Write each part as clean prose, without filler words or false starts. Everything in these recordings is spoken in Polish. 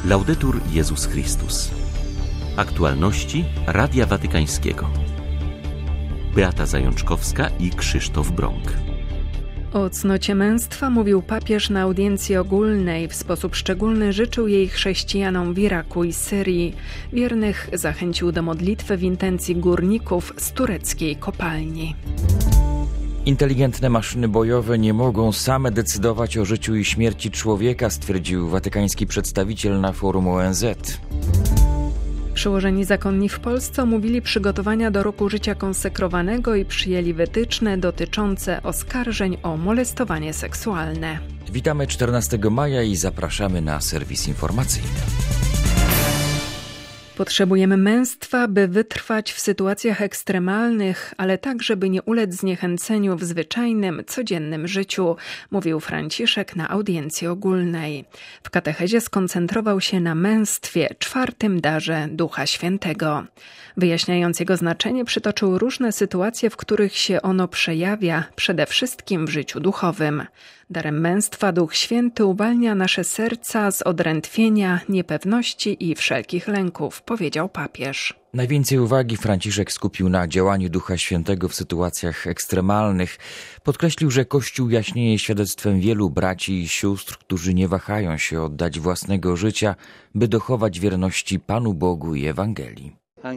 Laudetur Jezus Chrystus. Aktualności Radia Watykańskiego. Beata Zajączkowska i Krzysztof Brąk. O cnocie męstwa mówił papież na audiencji ogólnej. W sposób szczególny życzył jej chrześcijanom w Iraku i Syrii. Wiernych zachęcił do modlitwy w intencji górników z tureckiej kopalni. Inteligentne maszyny bojowe nie mogą same decydować o życiu i śmierci człowieka, stwierdził watykański przedstawiciel na forum ONZ. Przełożeni zakonni w Polsce omówili przygotowania do roku życia konsekrowanego i przyjęli wytyczne dotyczące oskarżeń o molestowanie seksualne. Witamy 14 maja i zapraszamy na serwis informacyjny. Potrzebujemy męstwa, by wytrwać w sytuacjach ekstremalnych, ale także, by nie ulec zniechęceniu w zwyczajnym, codziennym życiu, mówił Franciszek na audiencji ogólnej. W katechezie skoncentrował się na męstwie, czwartym darze Ducha Świętego. Wyjaśniając jego znaczenie, przytoczył różne sytuacje, w których się ono przejawia, przede wszystkim w życiu duchowym. Darem męstwa Duch Święty uwalnia nasze serca z odrętwienia, niepewności i wszelkich lęków, powiedział papież. Najwięcej uwagi Franciszek skupił na działaniu Ducha Świętego w sytuacjach ekstremalnych. Podkreślił, że Kościół jaśnieje świadectwem wielu braci i sióstr, którzy nie wahają się oddać własnego życia, by dochować wierności Panu Bogu i Ewangelii.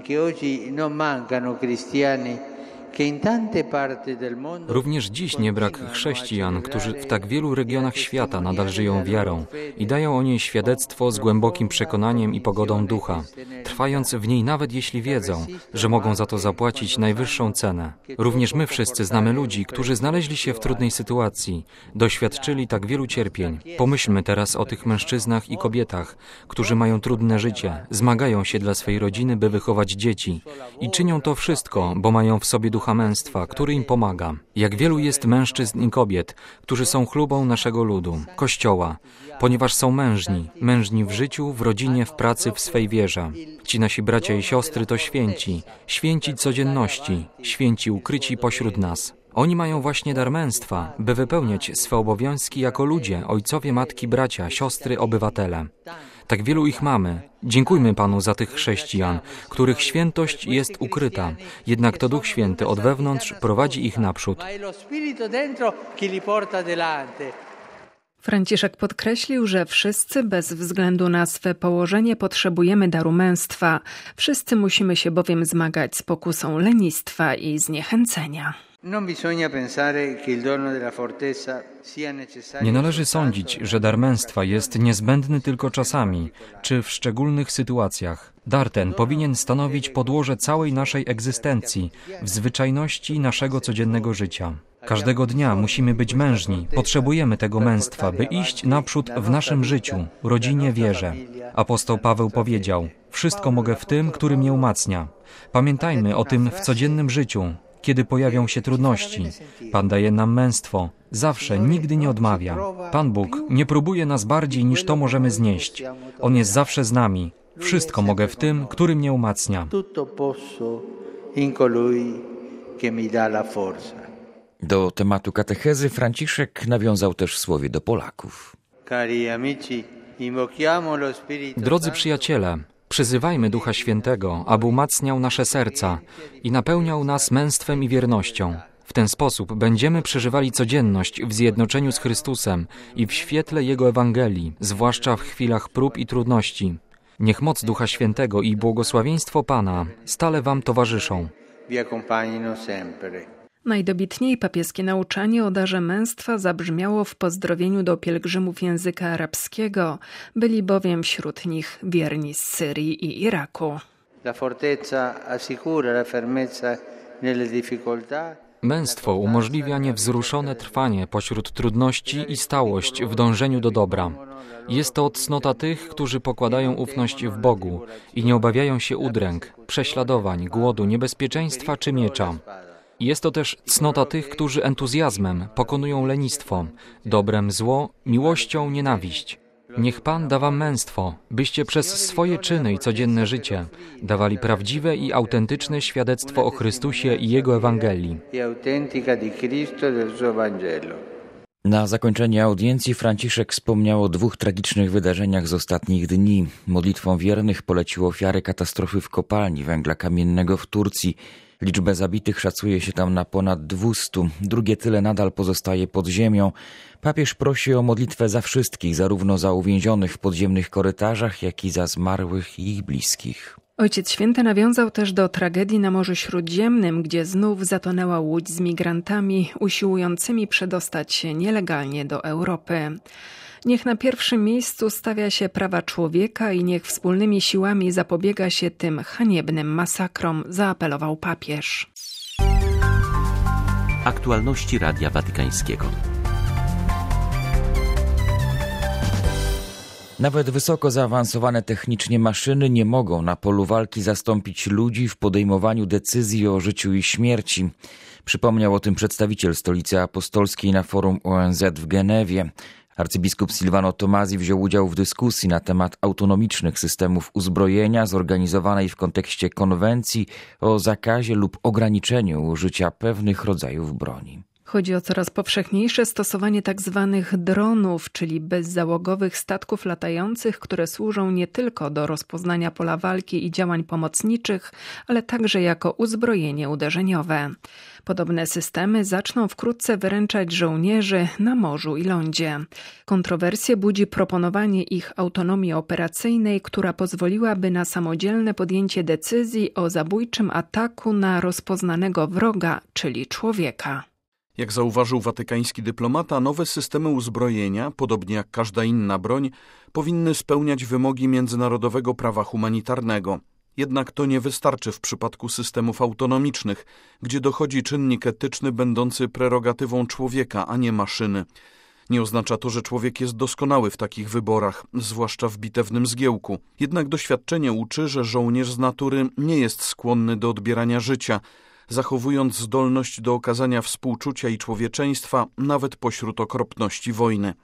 Również dziś nie brak chrześcijan, którzy w tak wielu regionach świata nadal żyją wiarą i dają o niej świadectwo z głębokim przekonaniem i pogodą ducha, trwając w niej nawet jeśli wiedzą, że mogą za to zapłacić najwyższą cenę. Również my wszyscy znamy ludzi, którzy znaleźli się w trudnej sytuacji, doświadczyli tak wielu cierpień. Pomyślmy teraz o tych mężczyznach i kobietach, którzy mają trudne życie, zmagają się dla swej rodziny, by wychować dzieci i czynią to wszystko, bo mają w sobie ducha męstwa, który im pomaga. Jak wielu jest mężczyzn i kobiet, którzy są chlubą naszego ludu, Kościoła, ponieważ są mężni w życiu, w rodzinie, w pracy, w swej wierze. Ci nasi bracia i siostry to święci codzienności, święci ukryci pośród nas. Oni mają właśnie dar męstwa, by wypełniać swe obowiązki jako ludzie, ojcowie, matki, bracia, siostry, obywatele. Tak wielu ich mamy. Dziękujmy Panu za tych chrześcijan, których świętość jest ukryta, jednak to Duch Święty od wewnątrz prowadzi ich naprzód. Franciszek podkreślił, że wszyscy bez względu na swe położenie potrzebujemy daru męstwa. Wszyscy musimy się bowiem zmagać z pokusą lenistwa i zniechęcenia. Nie należy sądzić, że dar męstwa jest niezbędny tylko czasami, czy w szczególnych sytuacjach. Dar ten powinien stanowić podłoże całej naszej egzystencji, w zwyczajności naszego codziennego życia. Każdego dnia musimy być mężni, potrzebujemy tego męstwa, by iść naprzód w naszym życiu, rodzinie, wierze. Apostoł Paweł powiedział: wszystko mogę w tym, który mnie umacnia. Pamiętajmy o tym w codziennym życiu. Kiedy pojawią się trudności, Pan daje nam męstwo, zawsze, nigdy nie odmawia. Pan Bóg nie próbuje nas bardziej niż to możemy znieść. On jest zawsze z nami. Wszystko mogę w tym, który mnie umacnia. Do tematu katechezy Franciszek nawiązał też w słowie do Polaków. Drodzy przyjaciele, przyzywajmy Ducha Świętego, aby umacniał nasze serca i napełniał nas męstwem i wiernością. W ten sposób będziemy przeżywali codzienność w zjednoczeniu z Chrystusem i w świetle Jego Ewangelii, zwłaszcza w chwilach prób i trudności. Niech moc Ducha Świętego i błogosławieństwo Pana stale Wam towarzyszą. Najdobitniej papieskie nauczanie o darze męstwa zabrzmiało w pozdrowieniu do pielgrzymów języka arabskiego. Byli bowiem wśród nich wierni z Syrii i Iraku. Męstwo umożliwia niewzruszone trwanie pośród trudności i stałość w dążeniu do dobra. Jest to cnota tych, którzy pokładają ufność w Bogu i nie obawiają się udręk, prześladowań, głodu, niebezpieczeństwa czy miecza. Jest to też cnota tych, którzy entuzjazmem pokonują lenistwo, dobrem zło, miłością nienawiść. Niech Pan da wam męstwo, byście przez swoje czyny i codzienne życie dawali prawdziwe i autentyczne świadectwo o Chrystusie i Jego Ewangelii. Na zakończenie audiencji Franciszek wspomniał o 2 tragicznych wydarzeniach z ostatnich dni. Modlitwą wiernych polecił ofiary katastrofy w kopalni węgla kamiennego w Turcji. Liczbę zabitych szacuje się tam na ponad 200. Drugie tyle nadal pozostaje pod ziemią. Papież prosi o modlitwę za wszystkich, zarówno za uwięzionych w podziemnych korytarzach, jak i za zmarłych i ich bliskich. Ojciec Święty nawiązał też do tragedii na Morzu Śródziemnym, gdzie znów zatonęła łódź z migrantami usiłującymi przedostać się nielegalnie do Europy. Niech na pierwszym miejscu stawia się prawa człowieka i niech wspólnymi siłami zapobiega się tym haniebnym masakrom, zaapelował papież. Aktualności Radia Watykańskiego. Nawet wysoko zaawansowane technicznie maszyny nie mogą na polu walki zastąpić ludzi w podejmowaniu decyzji o życiu i śmierci. Przypomniał o tym przedstawiciel Stolicy Apostolskiej na forum ONZ w Genewie. Arcybiskup Silvano Tomasi wziął udział w dyskusji na temat autonomicznych systemów uzbrojenia zorganizowanej w kontekście konwencji o zakazie lub ograniczeniu użycia pewnych rodzajów broni. Chodzi o coraz powszechniejsze stosowanie tzw. dronów, czyli bezzałogowych statków latających, które służą nie tylko do rozpoznania pola walki i działań pomocniczych, ale także jako uzbrojenie uderzeniowe. Podobne systemy zaczną wkrótce wyręczać żołnierzy na morzu i lądzie. Kontrowersje budzi proponowanie ich autonomii operacyjnej, która pozwoliłaby na samodzielne podjęcie decyzji o zabójczym ataku na rozpoznanego wroga, czyli człowieka. Jak zauważył watykański dyplomata, nowe systemy uzbrojenia, podobnie jak każda inna broń, powinny spełniać wymogi międzynarodowego prawa humanitarnego. Jednak to nie wystarczy w przypadku systemów autonomicznych, gdzie dochodzi czynnik etyczny będący prerogatywą człowieka, a nie maszyny. Nie oznacza to, że człowiek jest doskonały w takich wyborach, zwłaszcza w bitewnym zgiełku. Jednak doświadczenie uczy, że żołnierz z natury nie jest skłonny do odbierania życia, zachowując zdolność do okazania współczucia i człowieczeństwa nawet pośród okropności wojny.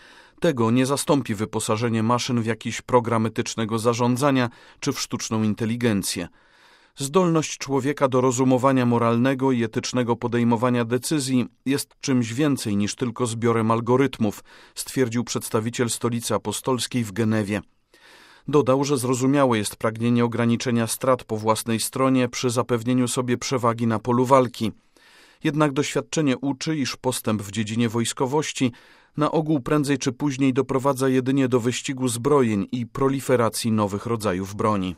Tego nie zastąpi wyposażenie maszyn w jakiś program etycznego zarządzania czy w sztuczną inteligencję. Zdolność człowieka do rozumowania moralnego i etycznego podejmowania decyzji jest czymś więcej niż tylko zbiorem algorytmów, stwierdził przedstawiciel Stolicy Apostolskiej w Genewie. Dodał, że zrozumiałe jest pragnienie ograniczenia strat po własnej stronie przy zapewnieniu sobie przewagi na polu walki. Jednak doświadczenie uczy, iż postęp w dziedzinie wojskowości na ogół prędzej czy później doprowadza jedynie do wyścigu zbrojeń i proliferacji nowych rodzajów broni.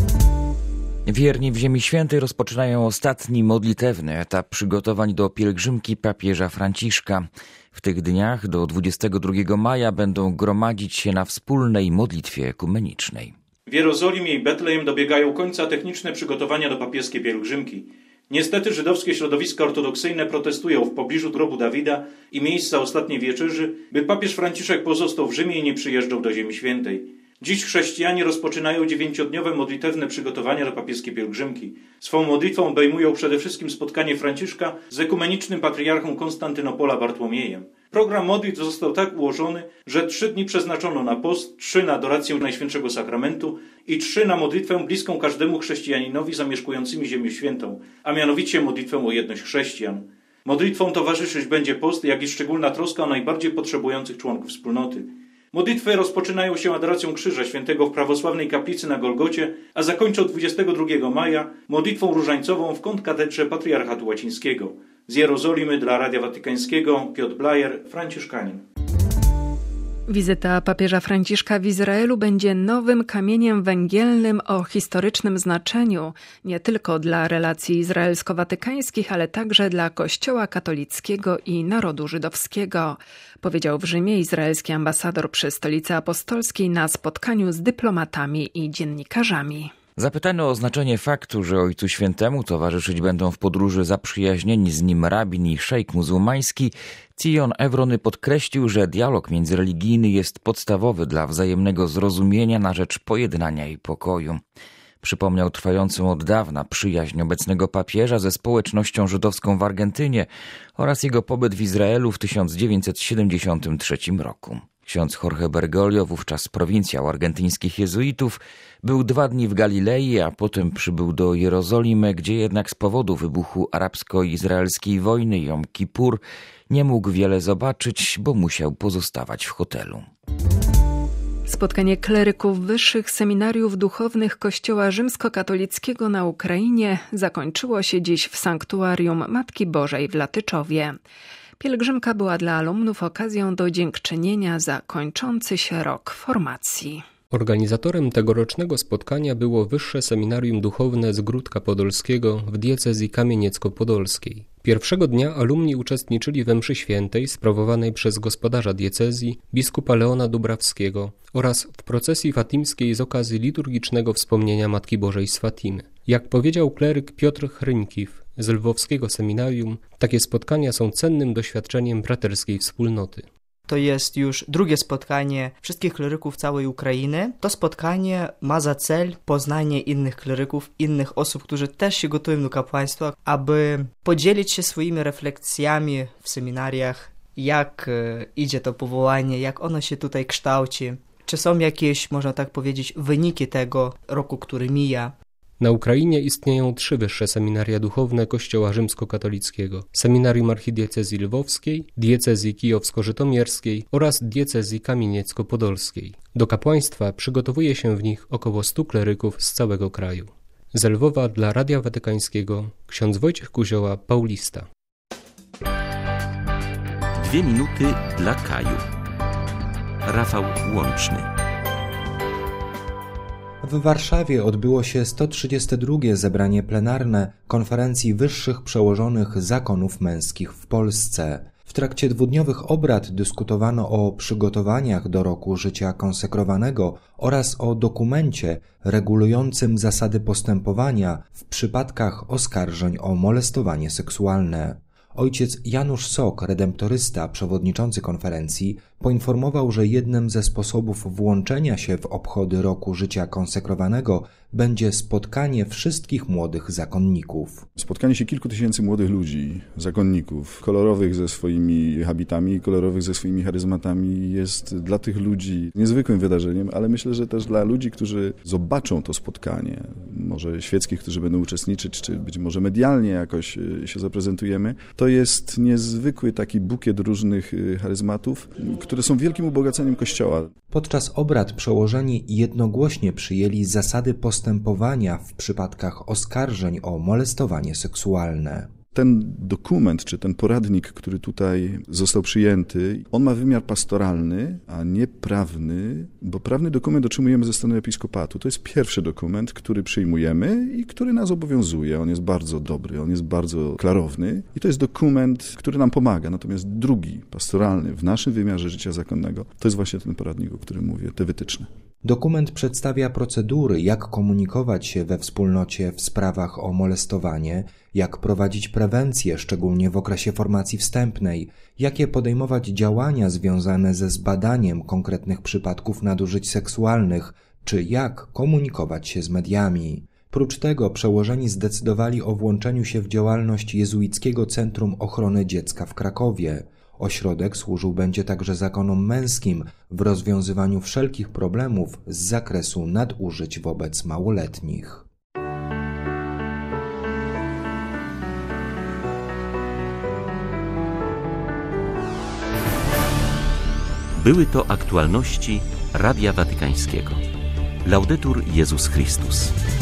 Wierni w Ziemi Świętej rozpoczynają ostatni modlitewny etap przygotowań do pielgrzymki papieża Franciszka. W tych dniach do 22 maja będą gromadzić się na wspólnej modlitwie ekumenicznej. W Jerozolimie i Betlejem dobiegają końca techniczne przygotowania do papieskiej pielgrzymki. Niestety żydowskie środowiska ortodoksyjne protestują w pobliżu grobu Dawida i miejsca ostatniej wieczerzy, by papież Franciszek pozostał w Rzymie i nie przyjeżdżał do Ziemi Świętej. Dziś chrześcijanie rozpoczynają 9-dniowe modlitewne przygotowania do papieskiej pielgrzymki. Swą modlitwą obejmują przede wszystkim spotkanie Franciszka z ekumenicznym patriarchą Konstantynopola Bartłomiejem. Program modlitw został tak ułożony, że 3 dni przeznaczono na post, 3 na adorację Najświętszego Sakramentu i 3 na modlitwę bliską każdemu chrześcijaninowi zamieszkującymi Ziemię Świętą, a mianowicie modlitwę o jedność chrześcijan. Modlitwom towarzyszyć będzie post, jak i szczególna troska o najbardziej potrzebujących członków wspólnoty. Modlitwy rozpoczynają się adoracją Krzyża Świętego w prawosławnej kaplicy na Golgocie, a zakończą 22 maja modlitwą różańcową w kontrkatedrze Patriarchatu Łacińskiego. Z Jerozolimy dla Radia Watykańskiego Piotr Blajer, franciszkanin. Wizyta papieża Franciszka w Izraelu będzie nowym kamieniem węgielnym o historycznym znaczeniu, nie tylko dla relacji izraelsko-watykańskich, ale także dla Kościoła katolickiego i narodu żydowskiego, powiedział w Rzymie izraelski ambasador przy Stolicy Apostolskiej na spotkaniu z dyplomatami i dziennikarzami. Zapytany o znaczenie faktu, że Ojcu Świętemu towarzyszyć będą w podróży zaprzyjaźnieni z nim rabin i szejk muzułmański, Zion Ewrony podkreślił, że dialog międzyreligijny jest podstawowy dla wzajemnego zrozumienia na rzecz pojednania i pokoju. Przypomniał trwającą od dawna przyjaźń obecnego papieża ze społecznością żydowską w Argentynie oraz jego pobyt w Izraelu w 1973 roku. Ksiądz Jorge Bergoglio, wówczas prowincjał argentyńskich jezuitów, był 2 dni w Galilei, a potem przybył do Jerozolimy, gdzie jednak z powodu wybuchu arabsko-izraelskiej wojny Jom Kippur nie mógł wiele zobaczyć, bo musiał pozostawać w hotelu. Spotkanie kleryków wyższych seminariów duchownych Kościoła rzymskokatolickiego na Ukrainie zakończyło się dziś w sanktuarium Matki Bożej w Latyczowie. Pielgrzymka była dla alumnów okazją do dziękczynienia za kończący się rok formacji. Organizatorem tegorocznego spotkania było Wyższe Seminarium Duchowne z Gródka Podolskiego w diecezji kamieniecko-podolskiej. Pierwszego dnia alumni uczestniczyli we mszy świętej sprawowanej przez gospodarza diecezji, biskupa Leona Dubrawskiego oraz w procesji fatimskiej z okazji liturgicznego wspomnienia Matki Bożej z Fatimy. Jak powiedział kleryk Piotr Chryńkiw z lwowskiego seminarium, takie spotkania są cennym doświadczeniem braterskiej wspólnoty. To jest już drugie spotkanie wszystkich kleryków całej Ukrainy. To spotkanie ma za cel poznanie innych kleryków, innych osób, którzy też się gotują do kapłaństwa, aby podzielić się swoimi refleksjami w seminariach, jak idzie to powołanie, jak ono się tutaj kształci. Czy są jakieś, można tak powiedzieć, wyniki tego roku, który mija. Na Ukrainie istnieją 3 wyższe seminaria duchowne Kościoła rzymskokatolickiego. Seminarium Archidiecezji Lwowskiej, Diecezji Kijowsko-Żytomierskiej oraz Diecezji Kamieniecko-Podolskiej. Do kapłaństwa przygotowuje się w nich około 100 kleryków z całego kraju. Z Lwowa dla Radia Watykańskiego ksiądz Wojciech Kuzioła, Paulista. 2 minuty dla Kaju. Rafał Łączny. W Warszawie odbyło się 132. zebranie plenarne Konferencji Wyższych Przełożonych Zakonów Męskich w Polsce. W trakcie 2-dniowych obrad dyskutowano o przygotowaniach do roku życia konsekrowanego oraz o dokumencie regulującym zasady postępowania w przypadkach oskarżeń o molestowanie seksualne. Ojciec Janusz Sok, redemptorysta, przewodniczący konferencji, poinformował, że jednym ze sposobów włączenia się w obchody roku życia konsekrowanego będzie spotkanie wszystkich młodych zakonników. Spotkanie się kilku tysięcy młodych ludzi, zakonników, kolorowych ze swoimi habitami, kolorowych ze swoimi charyzmatami jest dla tych ludzi niezwykłym wydarzeniem, ale myślę, że też dla ludzi, którzy zobaczą to spotkanie, może świeckich, którzy będą uczestniczyć, czy być może medialnie jakoś się zaprezentujemy, to jest niezwykły taki bukiet różnych charyzmatów, które są wielkim ubogaceniem Kościoła. Podczas obrad przełożeni jednogłośnie przyjęli zasady postępowania w przypadkach oskarżeń o molestowanie seksualne. Ten dokument, czy ten poradnik, który tutaj został przyjęty, on ma wymiar pastoralny, a nie prawny, bo prawny dokument otrzymujemy ze stanu episkopatu. To jest pierwszy dokument, który przyjmujemy i który nas obowiązuje. On jest bardzo dobry, on jest bardzo klarowny i to jest dokument, który nam pomaga. Natomiast drugi, pastoralny, w naszym wymiarze życia zakonnego, to jest właśnie ten poradnik, o którym mówię, te wytyczne. Dokument przedstawia procedury, jak komunikować się we wspólnocie w sprawach o molestowanie, jak prowadzić prewencję, szczególnie w okresie formacji wstępnej, jakie podejmować działania związane ze zbadaniem konkretnych przypadków nadużyć seksualnych, czy jak komunikować się z mediami. Prócz tego przełożeni zdecydowali o włączeniu się w działalność Jezuickiego Centrum Ochrony Dziecka w Krakowie. Ośrodek służył będzie także zakonom męskim w rozwiązywaniu wszelkich problemów z zakresu nadużyć wobec małoletnich. Były to aktualności Radia Watykańskiego. Laudetur Jezus Chrystus.